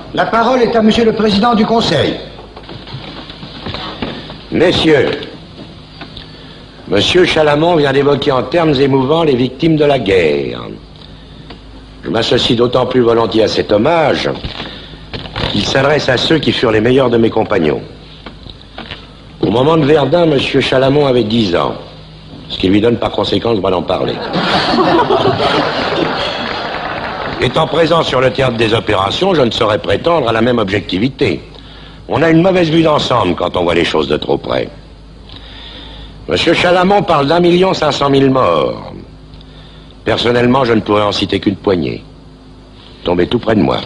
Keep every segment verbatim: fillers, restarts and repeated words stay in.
La parole est à Monsieur le Président du Conseil. Messieurs, Monsieur Chalamont vient d'évoquer en termes émouvants les victimes de la guerre. Je m'associe d'autant plus volontiers à cet hommage qu'il s'adresse à ceux qui furent les meilleurs de mes compagnons. Au moment de Verdun, Monsieur Chalamont avait dix ans, ce qui lui donne par conséquent le droit d'en parler. Étant présent sur le théâtre des opérations, je ne saurais prétendre à la même objectivité. On a une mauvaise vue d'ensemble quand on voit les choses de trop près. Monsieur Chalamont parle d'un million cinq cent mille morts. Personnellement, je ne pourrais en citer qu'une poignée. Tombez tout près de moi.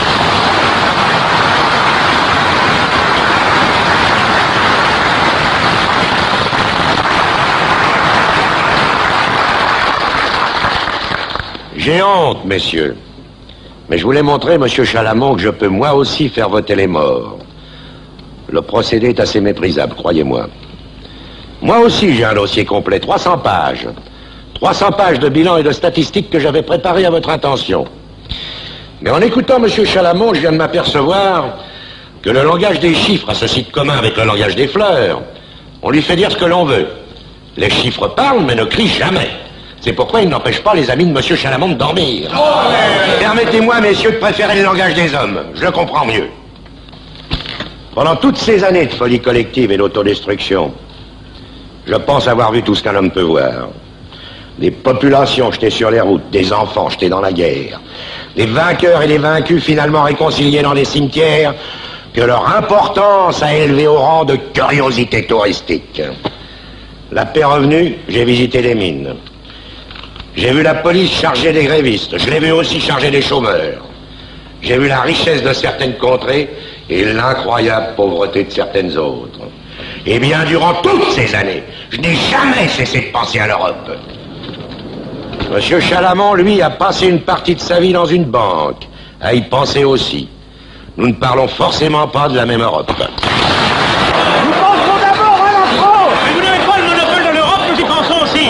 J'ai honte, messieurs. Mais je voulais montrer, monsieur Chalamont, que je peux moi aussi faire voter les morts. Le procédé est assez méprisable, croyez-moi. Moi aussi, j'ai un dossier complet, trois cents pages. trois cents pages de bilan et de statistiques que j'avais préparées à votre intention. Mais en écoutant monsieur Chalamont, je viens de m'apercevoir que le langage des chiffres a ceci de commun avec le langage des fleurs. On lui fait dire ce que l'on veut. Les chiffres parlent, mais ne crient jamais. C'est pourquoi il n'empêche pas les amis de monsieur Chalamont de dormir. Oh, ouais. Permettez-moi, messieurs, de préférer le langage des hommes. Je le comprends mieux. Pendant toutes ces années de folie collective et d'autodestruction, je pense avoir vu tout ce qu'un homme peut voir. Des populations jetées sur les routes, des enfants jetés dans la guerre, des vainqueurs et des vaincus finalement réconciliés dans les cimetières, que leur importance a élevé au rang de curiosité touristique. La paix revenue, j'ai visité les mines. J'ai vu la police charger des grévistes. Je l'ai vu aussi charger des chômeurs. J'ai vu la richesse de certaines contrées et l'incroyable pauvreté de certaines autres. Et bien, durant toutes ces années, je n'ai jamais cessé de penser à l'Europe. Monsieur Chalamont, lui, a passé une partie de sa vie dans une banque, à y penser aussi. Nous ne parlons forcément pas de la même Europe. Nous pensons d'abord à la France. Mais vous n'avez pas le monopole de l'Europe, nous y pensons aussi.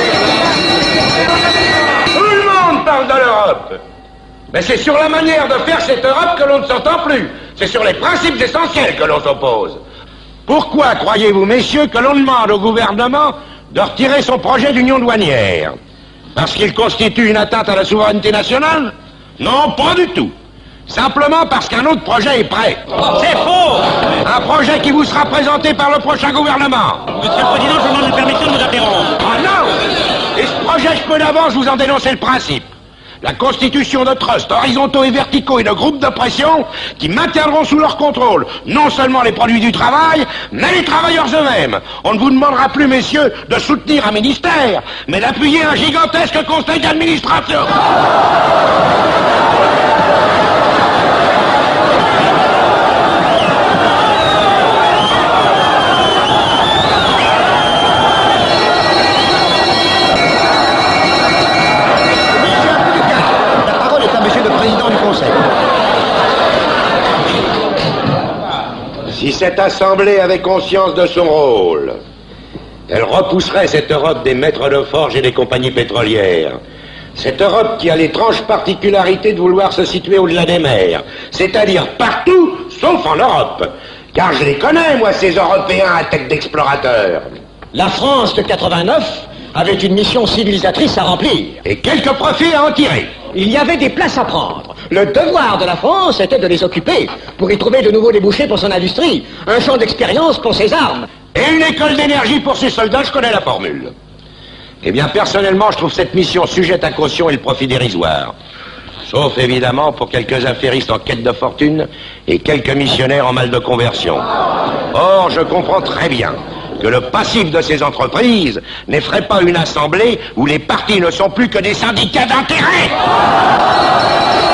Tout le monde parle de l'Europe. Mais c'est sur la manière de faire cette Europe que l'on ne s'entend plus. C'est sur les principes essentiels que l'on s'oppose. Pourquoi croyez-vous, messieurs, que l'on demande au gouvernement de retirer son projet d'union douanière? Parce qu'il constitue une atteinte à la souveraineté nationale? Non, pas du tout. Simplement parce qu'un autre projet est prêt. C'est faux! Un projet qui vous sera présenté par le prochain gouvernement. Monsieur le Président, je vous demande la permission de vous interrompre. Ah non! Et ce projet, je peux d'avance vous en dénoncer le principe. La constitution de trusts horizontaux et verticaux et de groupes de pression qui maintiendront sous leur contrôle non seulement les produits du travail, mais les travailleurs eux-mêmes. On ne vous demandera plus, messieurs, de soutenir un ministère, mais d'appuyer un gigantesque conseil d'administration. Si cette Assemblée avait conscience de son rôle, elle repousserait cette Europe des maîtres de forge et des compagnies pétrolières. Cette Europe qui a l'étrange particularité de vouloir se situer au-delà des mers, c'est-à-dire partout, sauf en Europe. Car je les connais, moi, ces Européens à tête d'explorateurs. La France de quatre-vingt-neuf avait une mission civilisatrice à remplir. Et quelques profits à en tirer. Il y avait des places à prendre. Le devoir de la France était de les occuper pour y trouver de nouveaux débouchés pour son industrie, un champ d'expérience pour ses armes. Et une école d'énergie pour ses soldats, je connais la formule. Eh bien, personnellement, je trouve cette mission sujette à caution et le profit dérisoire. Sauf, évidemment, pour quelques affairistes en quête de fortune et quelques missionnaires en mal de conversion. Or, je comprends très bien que le passif de ces entreprises n'effraie pas une assemblée où les partis ne sont plus que des syndicats d'intérêt.